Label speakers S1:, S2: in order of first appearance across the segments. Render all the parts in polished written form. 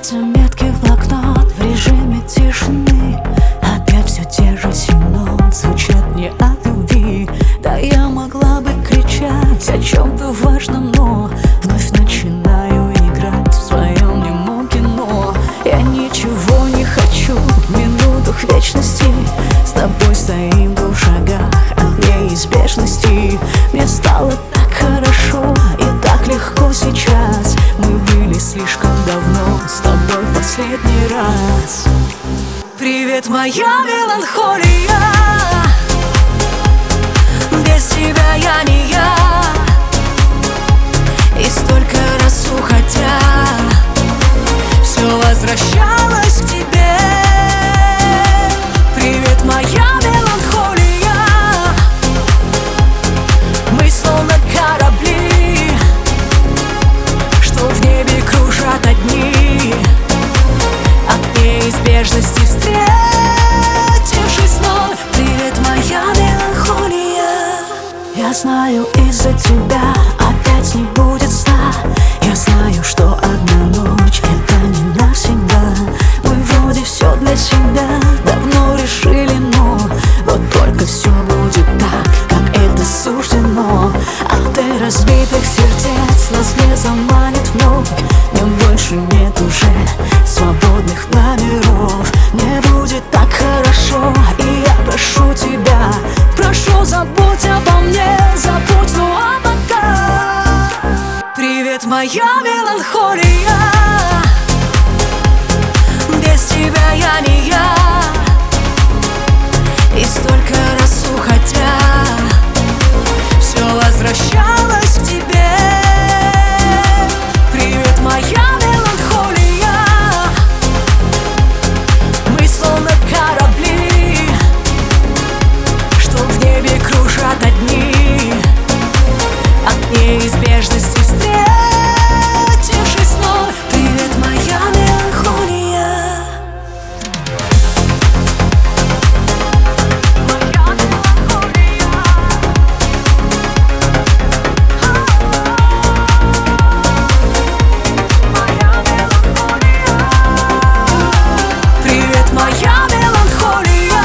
S1: Опять заметки в блокнот в режиме тишины. Опять все те же 7 нот звучат не от любви. Да я могла бы кричать о чем-то важном, но вновь начинаю играть в своем немом кино. Я ничего не хочу в минутах вечности. С тобой стоим в 2 шагах от неизбежности. Мне стало так хорошо и так легко сейчас. Мы были слишком давно с тобой в последний раз. Привет, моя меланхолия. Без тебя я не я. И столько раз уходя, все возвращалось к тебе. Привет, моя меланхолия. Мы словно корабли, что в небе кружат одни. От неизбежности встретившись вновь. Привет, моя меланхолия. Я знаю, из-за тебя опять не будет сна. Я знаю, что одна ночь — это не навсегда. Мы вроде все для себя давно решили, но вот только все будет так, как это суждено. От разбитых сердец нас не заманит вновь. Мне больше нет уже свободных номеров. Мне будет так хорошо, и я прошу тебя, прошу, забудь обо мне, забудь, ну а пока. Привет, моя меланхолия. Без тебя я не я. И столько раз уходя, все возвращалось к тебе. Привет, моя меланхолия. Мы словно корабли, что в небе кружат одни. От неизбежности встретившись вновь. Привет, моя меланхолия. Привет, моя меланхолия.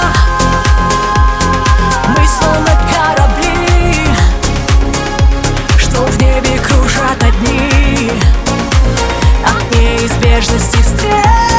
S1: Мы словно корабли, что в небе кружат одни. От неизбежности встреч.